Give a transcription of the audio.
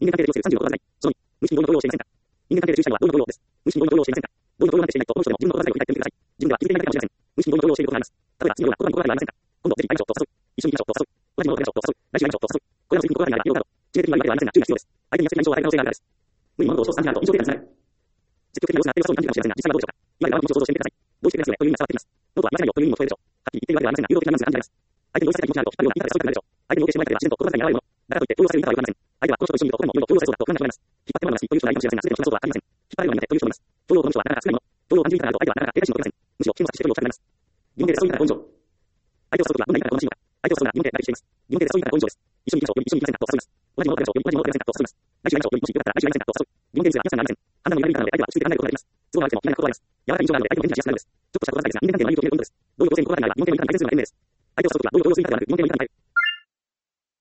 人間関係で上手36はない。その2、無意識に同意をしていませんか。人間関係で注意したのは同意の同意です。無意識に同意の同意をしていませんか。同意の同意なんてしていないと、この人でも自分の心当たりを振り返ってみてください。自分では気づいていないだけかもしれません。無意識に同意の同意をしていることがあります。例えば次のような心に心当たりはありませんか。今度ぜひ会いましょうと誘う。一緒に行きましょうと誘う。同じものを食べましょうと誘う。来週会いましょうと誘う。これらの次に心当たりがあるかどうかを、致命的には言うわけではありませんが注意が必要です。相手に安い印象を与える可能性があるからです。無理に物事を想像すると印象的なですね。積極的な様子があって良さそうに感じるかもしれませんが、実際はどうでしょうか。今までは気持ちを想像してみてください。どういうことを想像しているのかを想像してみてください。ノートは今まさに欲という意味も添えるでしょう。はっきり言っているわけではありませんが、誘導的な内容を提案するなど、自分で想像してみてください。相手に応じさせたい気持ちがあると、引っ張るような言い方で誘いたくなるでしょう。相手に応じしているわけでは自然と心当たりが現れるもの。だからといって動揺させる意味とは言われません。相手はこの人と一緒にいると他にも何かが誘いたくなるでしょう。相手の動揺をすると他にもいろいろ想像すると不安になります。引っ張ってもらう話という人がいるかもしれませんが、すべての人はなかなかそういう人もいます。動揺を感じる人もいます。動揺をこの人はなかなか辛いもの。動揺を感じる人があると相手はなかなか警戒心を持てません。むしろ危険を察知して動揺したくなります。疑問形で誘いたら根性。相手を誘うときはどんな意味から好ましいのか。相手を誘うなら疑問形でしています。疑問形で誘いたら根性です。一緒に行きましょう。一緒に行きませんかと誘います。同じものを食べましょう。同じものを食べませんかと誘います。来週会いましょう。もしよかったら来週会いませんかと誘う。疑問形ですが、皆さんなりません。判断の鈍りからので相手は落ち着いて考えることができます。都合が悪くても気になることがあります。柔らかい印象があるので相手の返事がしやすくなるのです。ちょっとしたことですが、人間関係の前にとめるポイントです。動揺を性に心当たりがあれば、疑問形の言い方に絶えずには変です。相手を誘うときは動揺をする言い方ではなく、疑問形の言い方に変える。